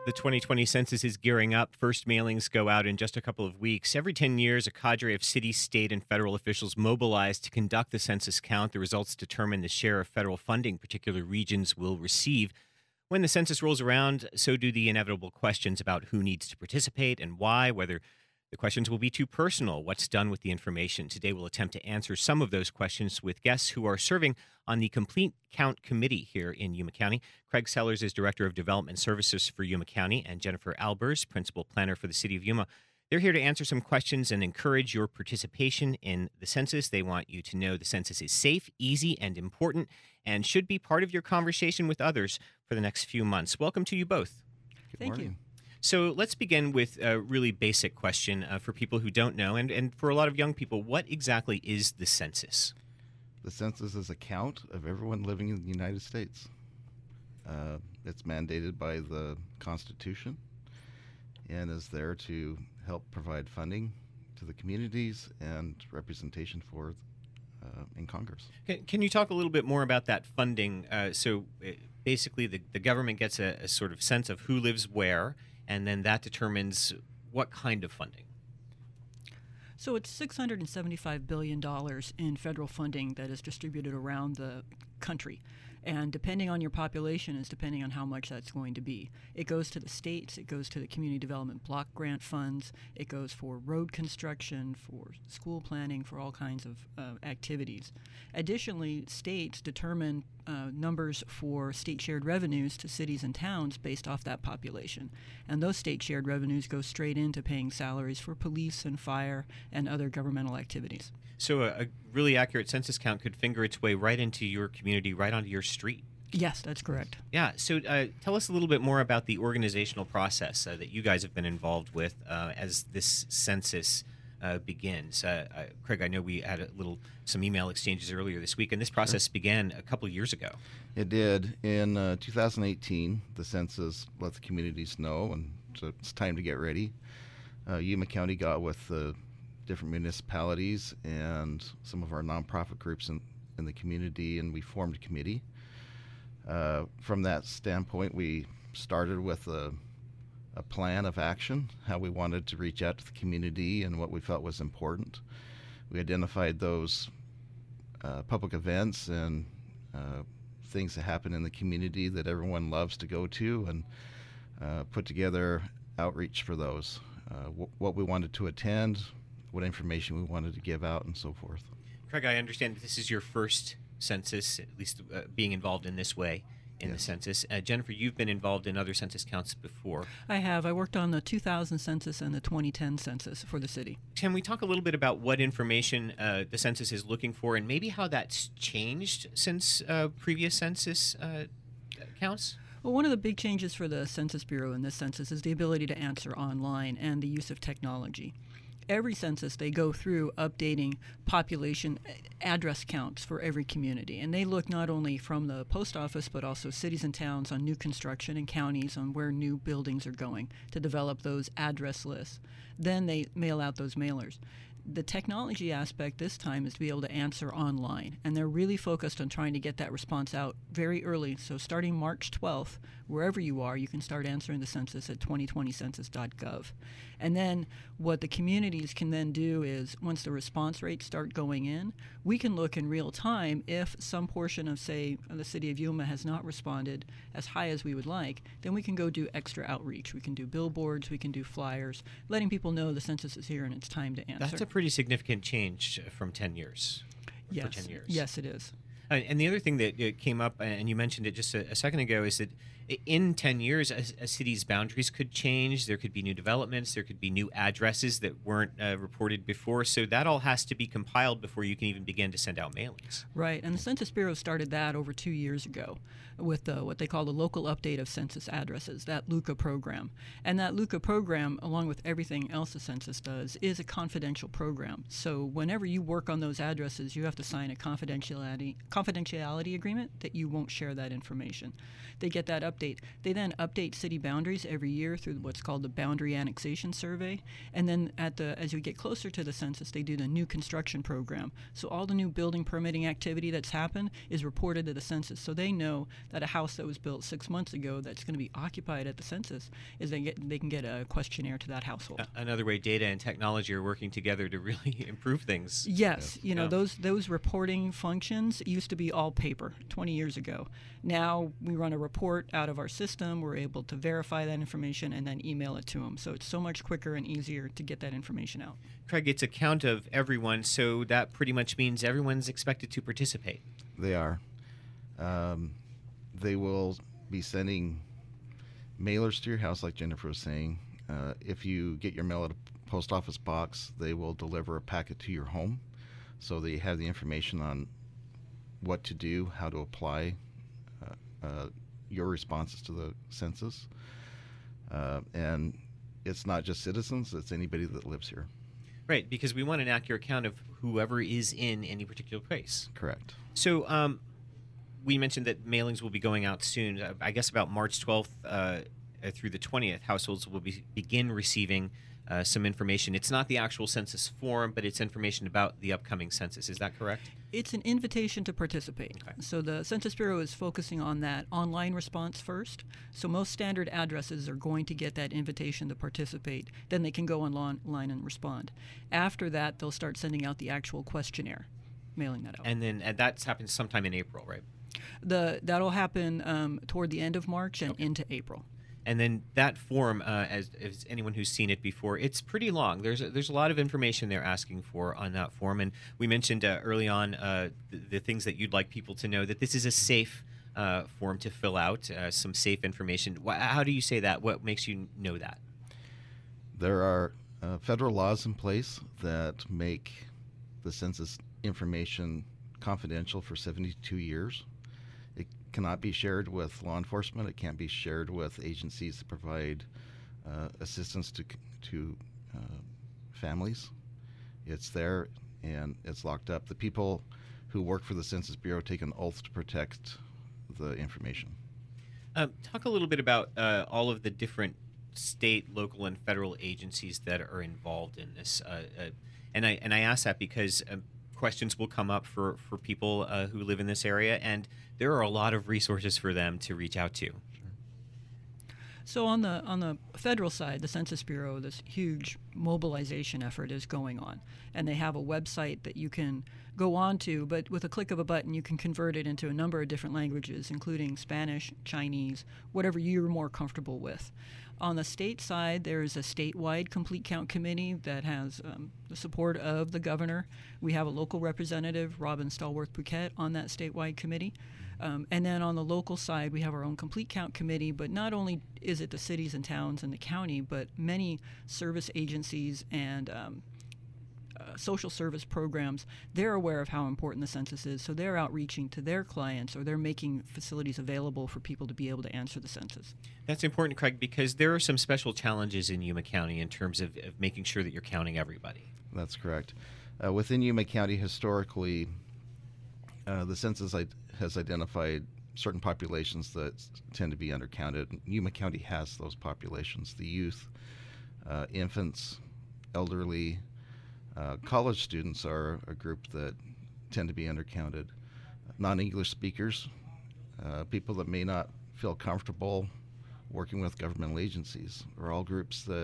The 2020 census is gearing up. First mailings go out in just a couple of weeks. Every 10 years, a cadre of city, state, and federal officials mobilize to conduct the census count. The results determine the share of federal funding particular regions will receive. When the census rolls around, so do the inevitable questions about who needs to participate and why, whether the questions will be too personal, what's done with the information. Today, we'll attempt to answer some of those questions with guests who are serving on the Complete Count Committee here in Yuma County. Craig Sellers is Director of Development Services for Yuma County, and Jennifer Albers, Principal Planner for the City of Yuma. They're here to answer some questions and encourage your participation in the census. They want you to know the census is safe, easy, and important, and should be part of your conversation with others for the next few months. Welcome to you both. Thank you. So let's begin with a really basic question for people who don't know, and for a lot of young people, what exactly is the census? The census is a count of everyone living in the United States. It's mandated by the Constitution and is there to help provide funding to the communities and representation for in Congress. Can you talk a little bit more about that funding? Basically, the government gets a sort of sense of who lives where, and then that determines what kind of funding. So it's $675 billion in federal funding that is distributed around the country. And depending on your population is depending on how much that's going to be. It goes to the states, it goes to the community development block grant funds, it goes for road construction, for school planning, for all kinds of activities. Additionally, states determine numbers for state shared revenues to cities and towns based off that population. And those state shared revenues go straight into paying salaries for police and fire and other governmental activities. So a really accurate census count could finger its way right into your community, right onto your street. Yes, that's correct. Yeah. So tell us a little bit more about the organizational process that you guys have been involved with as this census begins. Craig, I know we had some email exchanges earlier this week, and this process began a couple of years ago. It did. In 2018, the census let the communities know, and so it's time to get ready. Yuma County got with the different municipalities and some of our nonprofit groups in the community, and we formed a committee. From that standpoint, we started with a plan of action, how we wanted to reach out to the community and what we felt was important. We identified those public events and things that happen in the community that everyone loves to go to, and put together outreach for those, what we wanted to attend, what information we wanted to give out, and so forth. Craig, I understand that this is your first census, at least being involved in this way in the census. Jennifer, you've been involved in other census counts before. I have. I worked on the 2000 census and the 2010 census for the city. Can we talk a little bit about what information the census is looking for, and maybe how that's changed since previous census counts? Well, one of the big changes for the Census Bureau in this census is the ability to answer online and the use of technology. Every census, they go through updating population address counts for every community. And they look not only from the post office, but also cities and towns on new construction and counties on where new buildings are going to develop those address lists. Then they mail out those mailers. The technology aspect this time is to be able to answer online, and they're really focused on trying to get that response out very early. So starting March 12th, wherever you are, you can start answering the census at 2020census.gov. And then what the communities can then do is, once the response rates start going in, we can look in real time if some portion of, say, the city of Yuma has not responded as high as we would like, then we can go do extra outreach. We can do billboards, we can do flyers, letting people know the census is here and it's time to answer. That's a pretty significant change from 10 years. Yes. For 10 years. Yes, it is. And the other thing that came up, and you mentioned it just a second ago, is that in 10 years, a city's boundaries could change. There could be new developments. There could be new addresses that weren't reported before. So that all has to be compiled before you can even begin to send out mailings. Right. And the Census Bureau started that over 2 years ago with what they call the Local Update of Census Addresses, that LUCA program. And that LUCA program, along with everything else the census does, is a confidential program. So whenever you work on those addresses, you have to sign a confidentiality agreement that you won't share that information. They get that update update. They then update city boundaries every year through what's called the Boundary Annexation Survey. And then as you get closer to the census, they do the new construction program. So all the new building permitting activity that's happened is reported to the census. So they know that a house that was built 6 months ago that's going to be occupied at the census is they can get a questionnaire to that household. Another way data and technology are working together to really improve things. Yes, those reporting functions used to be all paper 20 years ago. Now we run a report out of our system. We're able to verify that information and then email it to them. So it's so much quicker and easier to get that information out. Craig, it's a count of everyone, so that pretty much means everyone's expected to participate. They are. They will be sending mailers to your house, like Jennifer was saying. If you get your mail at a post office box, they will deliver a packet to your home, so that you have the information on what to do, how to apply your responses to the census. And it's not just citizens, it's anybody that lives here. Right, because we want an accurate count of whoever is in any particular place. Correct. So we mentioned that mailings will be going out soon. I guess about March 12th through the 20th, households will begin receiving some information. It's not the actual census form, but it's information about the upcoming census. Is that correct? It's an invitation to participate. Okay. So the Census Bureau is focusing on that online response first. So most standard addresses are going to get that invitation to participate. Then they can go online and respond. After that, they'll start sending out the actual questionnaire, mailing that out. And that happens sometime in April, right? That'll happen toward the end of March and into April. And then that form, as anyone who's seen it before, it's pretty long. There's a lot of information they're asking for on that form. And we mentioned early on the things that you'd like people to know, that this is a safe form to fill out, some safe information. How do you say that? What makes you know that? There are federal laws in place that make the census information confidential for 72 years. It cannot be shared with law enforcement. It can't be shared with agencies that provide assistance to families. It's there and it's locked up. The people who work for the Census Bureau take an oath to protect the information. Talk a little bit about all of the different state, local, and federal agencies that are involved in this. And I ask that because questions will come up for people who live in this area, and there are a lot of resources for them to reach out to. So on the federal side, the Census Bureau, this huge mobilization effort is going on, and they have a website that you can go on to, but with a click of a button you can convert it into a number of different languages, including Spanish, Chinese, whatever you're more comfortable with. On the state side, there's a statewide Complete Count Committee that has the support of the governor. We have a local representative, Robin Stallworth-Bouquet, on that statewide committee. And then on the local side, we have our own Complete Count Committee, but not only is it the cities and towns and the county, but many service agencies and social service programs, they're aware of how important the census is, so they're outreaching to their clients, or they're making facilities available for people to be able to answer the census. That's important, Craig, because there are some special challenges in Yuma County in terms of making sure that you're counting everybody. That's correct. Within Yuma County, historically, the census has identified certain populations that tend to be undercounted. Yuma County has those populations: the youth, infants, elderly. College students are a group that tend to be undercounted. Non-English speakers, people that may not feel comfortable working with governmental agencies, are all groups that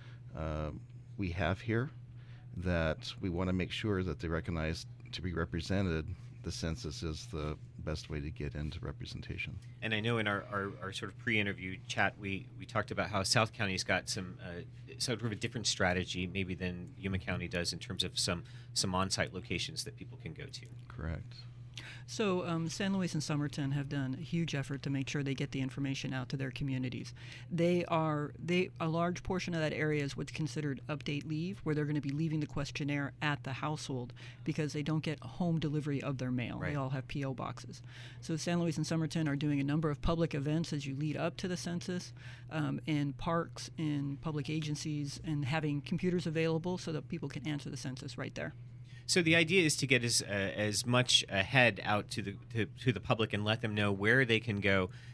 we have here that we want to make sure that they recognize to be represented. The census is the best way to get into representation. And I know in our sort of pre-interview chat, we talked about how South County's got some sort of a different strategy maybe than Yuma County does in terms of some on-site locations that people can go to. Correct. So San Luis and Somerton have done a huge effort to make sure they get the information out to their communities. A large portion of that area is what's considered update leave, where they're going to be leaving the questionnaire at the household because they don't get home delivery of their mail. Right. They all have P.O. boxes. So San Luis and Somerton are doing a number of public events as you lead up to the census, in parks, in public agencies, and having computers available so that people can answer the census right there. So the idea is to get as much ahead out to the public and let them know where they can go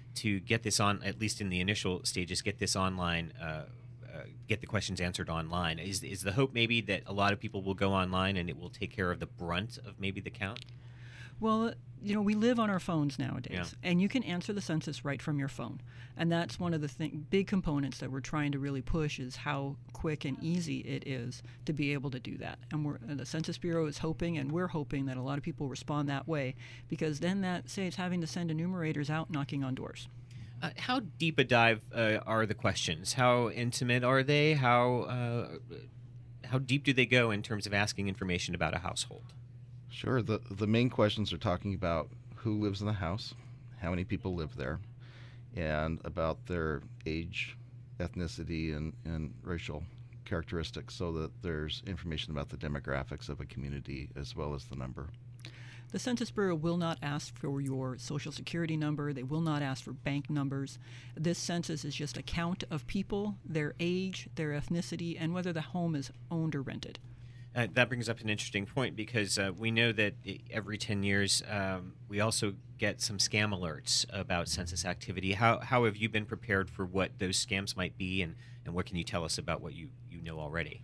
to get this on, at least in the initial stages, get this online, get the questions answered online. Is the hope maybe that a lot of people will go online and it will take care of the brunt of maybe the count? Well, we live on our phones nowadays, Yeah. and you can answer the census right from your phone. And that's one of the big components that we're trying to really push is how quick and easy it is to be able to do that. And the Census Bureau is hoping, and we're hoping, that a lot of people respond that way, because then that saves having to send enumerators out knocking on doors. How deep a dive are the questions? How intimate are they? How deep do they go in terms of asking information about a household? Sure. The main questions are talking about who lives in the house, how many people live there, and about their age, ethnicity, and racial characteristics, so that there's information about the demographics of a community as well as the number. The Census Bureau will not ask for your Social Security number. They will not ask for bank numbers. This census is just a count of people, their age, their ethnicity, and whether the home is owned or rented. That brings up an interesting point, because we know that every 10 years we also get some scam alerts about census activity. How have you been prepared for what those scams might be, and what can you tell us about what you know already?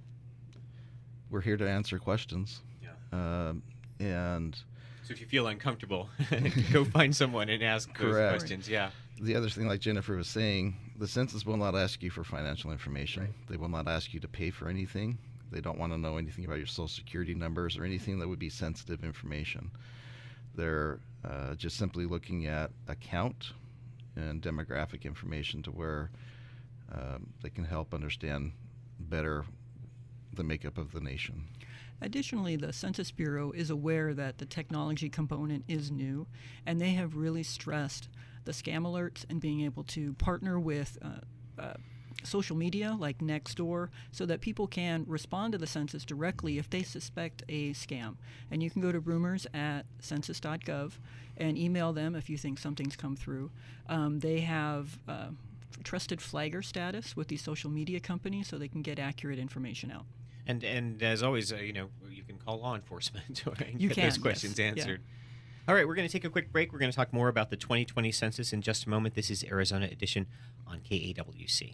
We're here to answer questions. Yeah. And so if you feel uncomfortable, go find someone and ask those Correct. questions. Yeah. the other thing, like Jennifer was saying, the census will not ask you for financial information. Right. They will not ask you to pay for anything. They don't want to know anything about your Social Security numbers or anything that would be sensitive information. They're just simply looking at account and demographic information to where they can help understand better the makeup of the nation. Additionally, the Census Bureau is aware that the technology component is new, and they have really stressed the scam alerts and being able to partner with social media like Nextdoor so that people can respond to the census directly if they suspect a scam. And you can go to rumors@census.gov and email them if you think something's come through. They have trusted flagger status with these social media companies so they can get accurate information out. And as always, you can call law enforcement and You get can, those questions yes. Yeah. answered. All right, we're going to take a quick break. We're going to talk more about the 2020 census in just a moment. This is Arizona Edition on KAWC.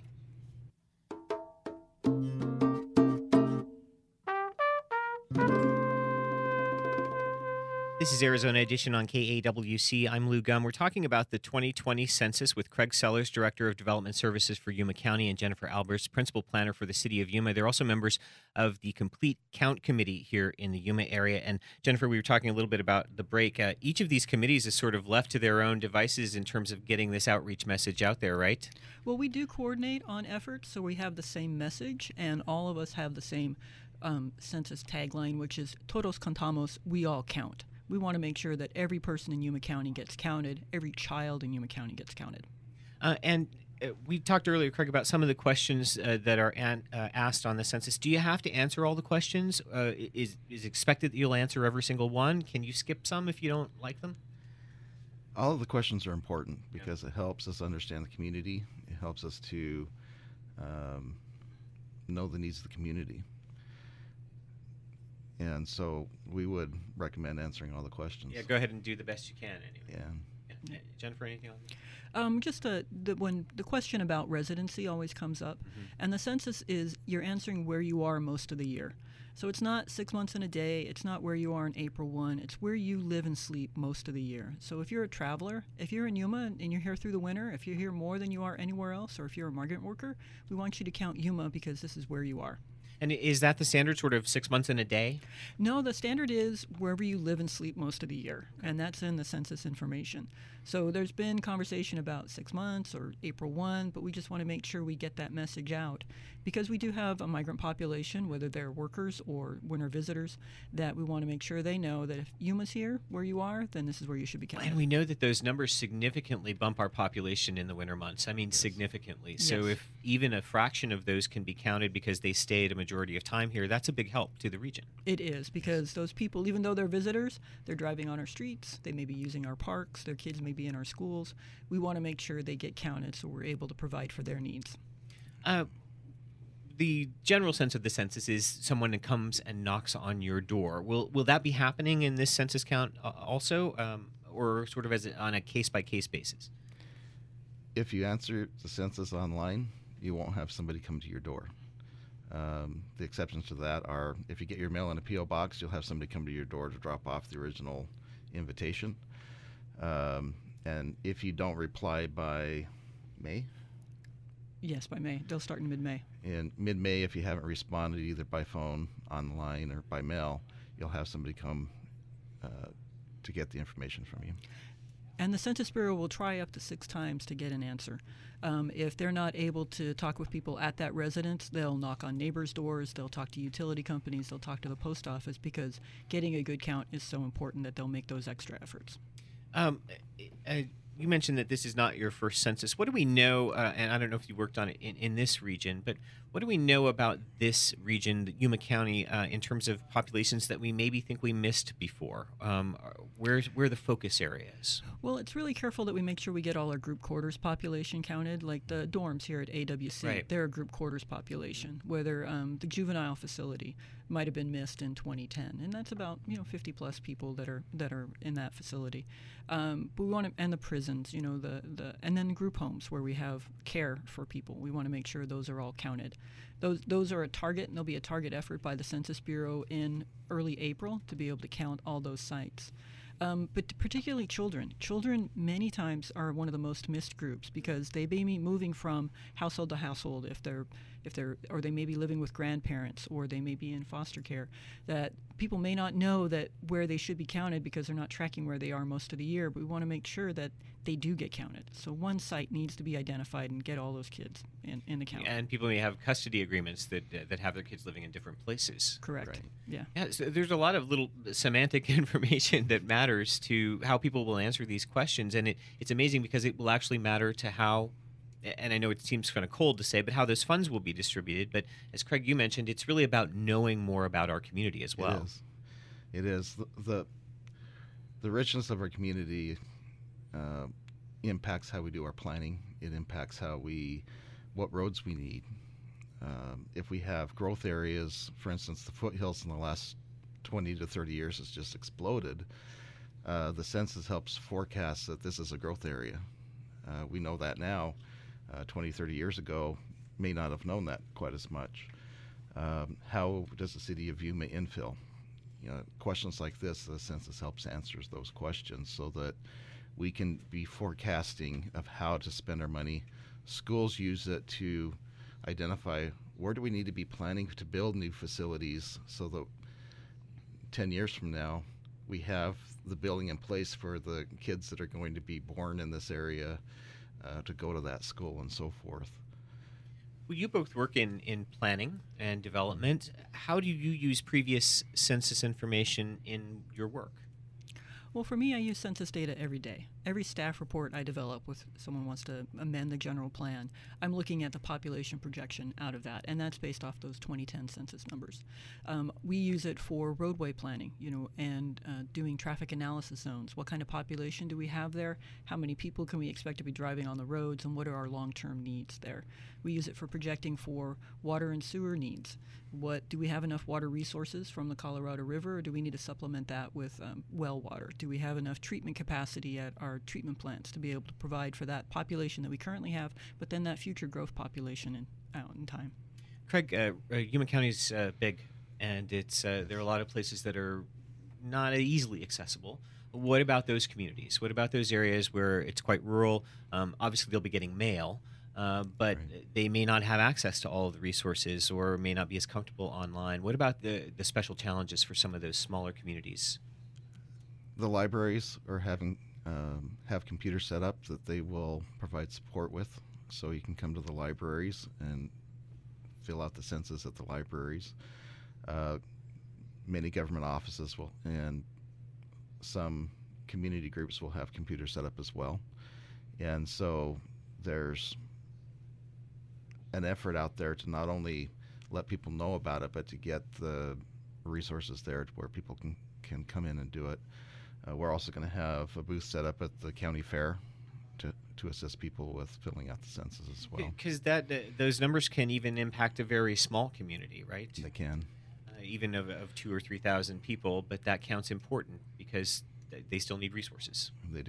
This is Arizona Edition on KAWC. I'm Lou Gum. We're talking about the 2020 census with Craig Sellers, Director of Development Services for Yuma County, and Jennifer Albers, Principal Planner for the City of Yuma. They're also members of the Complete Count Committee here in the Yuma area. And Jennifer, we were talking a little bit about the break. Each of these committees is sort of left to their own devices in terms of getting this outreach message out there, right? Well, we do coordinate on efforts, so we have the same message, and all of us have the same census tagline, which is Todos Contamos, we all count. We want to make sure that every person in Yuma County gets counted, every child in Yuma County gets counted. We talked earlier, Craig, about some of the questions that are asked on the census. Do you have to answer all the questions? Is expected that you'll answer every single one? Can you skip some if you don't like them? All of the questions are important because it helps us understand the community. It helps us to know the needs of the community. And so we would recommend answering all the questions. Yeah, go ahead and do the best you can anyway. Yeah. Jennifer, anything on that? When the question about residency always comes up, and the census is you're answering where you are most of the year. So it's not 6 months in a day, it's not where you are on April 1, it's where you live and sleep most of the year. So if you're a traveler, if you're in Yuma and you're here through the winter, if you're here more than you are anywhere else, or if you're a migrant worker, we want you to count Yuma because this is where you are. And is that the standard, sort of 6 months in a day? No, the standard is wherever you live and sleep most of the year, and that's in the census information. So there's been conversation about 6 months or April 1, but we just want to make sure we get that message out because we do have a migrant population, whether they're workers or winter visitors, that we want to make sure they know that if Yuma's here where you are, then this is where you should be counted. And we know that those numbers significantly bump our population in the winter months. I mean, significantly. So Yes. if even a fraction of those can be counted because they stayed a majority of time here, that's a big help to the region. It is because those people, even though they're visitors, they're driving on our streets, they may be using our parks, their kids may be in our schools. We want to make sure they get counted so we're able to provide for their needs. The general sense of the census is someone that comes and knocks on your door. Will that be happening in this census count also, or sort of on a case-by-case basis? if you answer the census online, you won't have somebody come to your door. The exceptions to that are if you get your mail in a P.O. box, you'll have somebody come to your door to drop off the original invitation. And if you don't reply by May? Yes, by May. They'll start in mid-May. In mid-May, if you haven't responded either by phone, online, or by mail, you'll have somebody come to get the information from you. And the Census Bureau will try up to 6 times to get an answer. If they're not able to talk with people at that residence, they'll knock on neighbors' doors, they'll talk to utility companies, they'll talk to the post office, because getting a good count is so important that they'll make those extra efforts. You mentioned that this is not your first census. What do we know, and I don't know if you worked on it in this region, but what do we know about this region, Yuma County, in terms of populations that we maybe think we missed before? Where are the focus areas? Well, it's really careful that we make sure we get all our group quarters population counted, like the dorms here at AWC. Right. They're a group quarters population, whether the juvenile facility might have been missed in 2010, and that's about 50 plus people that are in that facility. But we want to, and the prisons, and then group homes where we have care for people. We want to make sure those are all counted. Those are a target, and there'll be a target effort by the Census Bureau in early April to be able to count all those sites. But particularly children. Children many times are one of the most missed groups because they may be moving from household to household or they may be living with grandparents, or they may be in foster care, that people may not know that where they should be counted because they're not tracking where they are most of the year, but we want to make sure that they do get counted. So one site needs to be identified and get all those kids in the count. And people may have custody agreements that have their kids living in different places. Correct. Right. Yeah. So there's a lot of little semantic information that matters to how people will answer these questions, and it's amazing because it will actually matter to how, and I know it seems kind of cold to say, but how those funds will be distributed. But as Craig, you mentioned, it's really about knowing more about our community as well. It is. The richness of our community impacts how we do our planning. It impacts what roads we need. If we have growth areas, for instance, the foothills in the last 20 to 30 years has just exploded. The census helps forecast that this is a growth area. We know that now. 20, 30 years ago, may not have known that quite as much. How does the city of Yuma infill? Questions like this, the census helps answer those questions so that we can be forecasting of how to spend our money. Schools use it to identify where do we need to be planning to build new facilities so that 10 years from now we have the building in place for the kids that are going to be born in this area to go to that school and so forth. Well, you both work in planning and development. How do you use previous census information in your work? Well, for me, I use census data every day. Every staff report I develop with someone wants to amend the general plan, I'm looking at the population projection out of that, and that's based off those 2010 census numbers. We use it for roadway planning, and doing traffic analysis zones. What kind of population do we have there? How many people can we expect to be driving on the roads, and what are our long-term needs there? We use it for projecting for water and sewer needs. Do we have enough water resources from the Colorado River, or do we need to supplement that with well water? Do we have enough treatment capacity at our treatment plants to be able to provide for that population that we currently have, but then that future growth population out in time? Craig, Yuma County is big, and there are a lot of places that are not easily accessible. What about those communities? What about those areas where it's quite rural? Obviously, they'll be getting mail, but Right. they may not have access to all of the resources or may not be as comfortable online. What about the special challenges for some of those smaller communities? The libraries are have computers set up that they will provide support with, so you can come to the libraries and fill out the census at the libraries. Many government offices will, and some community groups will have computers set up as well. And so there's an effort out there to not only let people know about it, but to get the resources there to where people can come in and do it. We're also going to have a booth set up at the county fair to assist people with filling out the census as well. Because those numbers can even impact a very small community, right? They can. Even of 2,000 or 3,000 people, but that counts important because they still need resources. They do.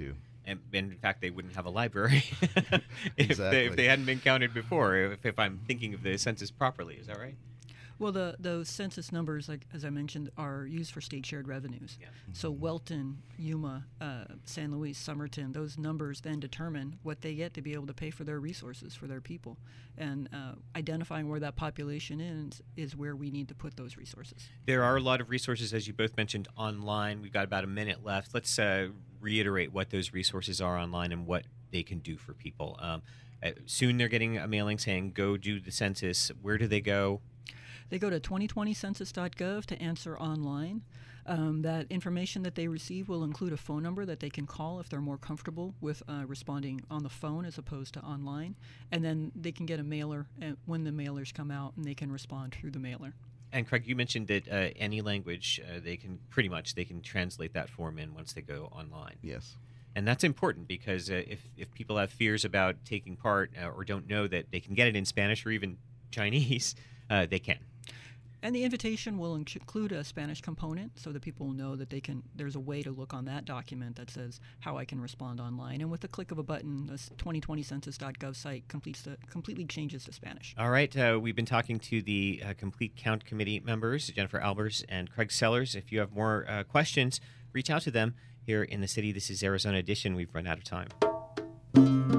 And in fact, they wouldn't have a library Exactly. if they hadn't been counted before, if I'm thinking of the census properly. Is that right? Well, those census numbers, like as I mentioned, are used for state shared revenues. Yeah. So Welton, Yuma, San Luis, Somerton, those numbers then determine what they get to be able to pay for their resources for their people. And identifying where that population is where we need to put those resources. There are a lot of resources, as you both mentioned, online. We've got about a minute left. Let's reiterate what those resources are online and what they can do for people. Soon they're getting a mailing saying, go do the census. Where do they go? They go to 2020census.gov to answer online. That information that they receive will include a phone number that they can call if they're more comfortable with responding on the phone as opposed to online. And then they can get a mailer when the mailers come out, and they can respond through the mailer. And Craig, you mentioned that any language, they can translate that form in once they go online. Yes. And that's important because if people have fears about taking part or don't know that they can get it in Spanish or even Chinese, they can. And the invitation will include a Spanish component so that people know that there's a way to look on that document that says how I can respond online. And with the click of a button, the 2020census.gov site completely changes to Spanish. All right. We've been talking to the Complete Count Committee members, Jennifer Albers and Craig Sellers. If you have more questions, reach out to them here in the city. This is Arizona Edition. We've run out of time.